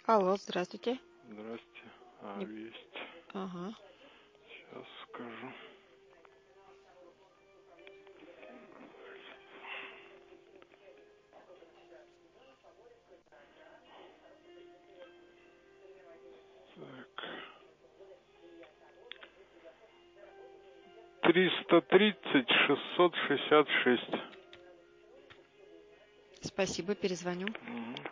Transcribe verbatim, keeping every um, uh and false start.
Алло, здравствуйте. Здрасте. А, Не- есть. Ага. Сейчас скажу. Так. Триста тридцать шестьсот шестьдесят шесть. Спасибо, перезвоню. Угу.